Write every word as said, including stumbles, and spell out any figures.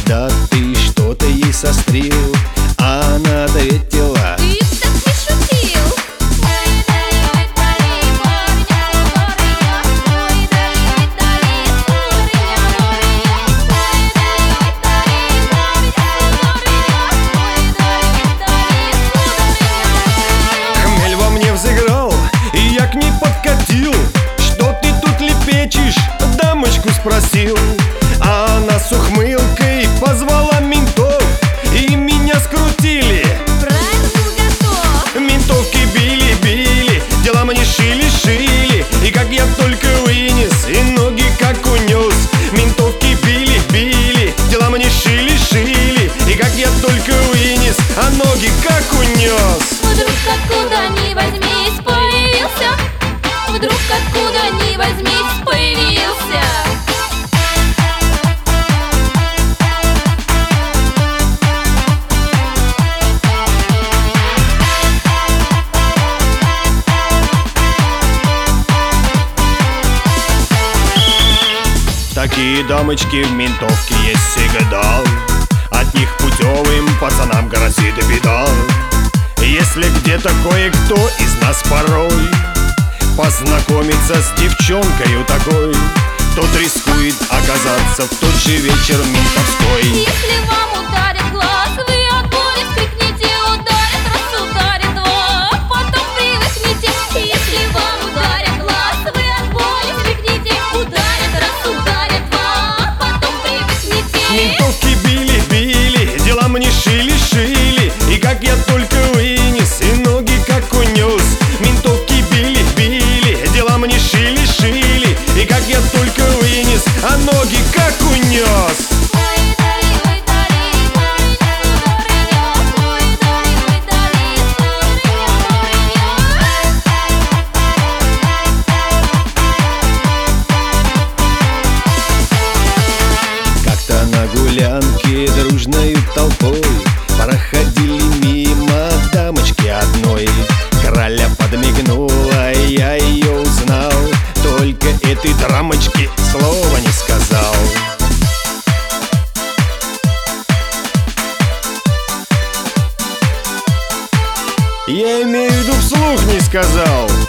когда ты что-то ей сострил, а она ответила: ты так не шутил. Хмель во мне взыграл, и я к ней подкатил. Что ты тут лепечешь? Дамочку спросил. А она с ухмылкой позвала ментов, и меня скрутили. Правильно был готов. Ментовки били-били, дела мне шили-шили, и как я только вынес, и ноги как унес. Ментовки били-били, дела мне шили-шили, и как я только вынес, а ноги как унес. Вдруг откуда ни возьмись появился, вдруг откуда ни возьмись появился. Такие дамочки в ментовке есть всегда. От них путевым пацанам грозит беда. Если где-то кое-кто из нас порой познакомиться с девчонкою такой, тот рискует оказаться в тот же вечер ментовской. Если вам ударит глаз, вы от боли вскрикните, ударит раз, ударит два, потом привыкните. Если вам ударит глаз, вы от боли вскрикните, ударит раз, ударит два, потом привыкните. Ментовки били-били, дела мне шили-шили, и как я только вынес, и ноги как унес. Ментовки били-били, дела мне шили-шили, и как я только вынес, а ноги как унес. Как-то на гулянке дружною толпой проходили мимо дамочки одной. Краля подмигнула, я ее узнал, только этой драмочке слова не сказал. Я имею в виду, вслух не сказал.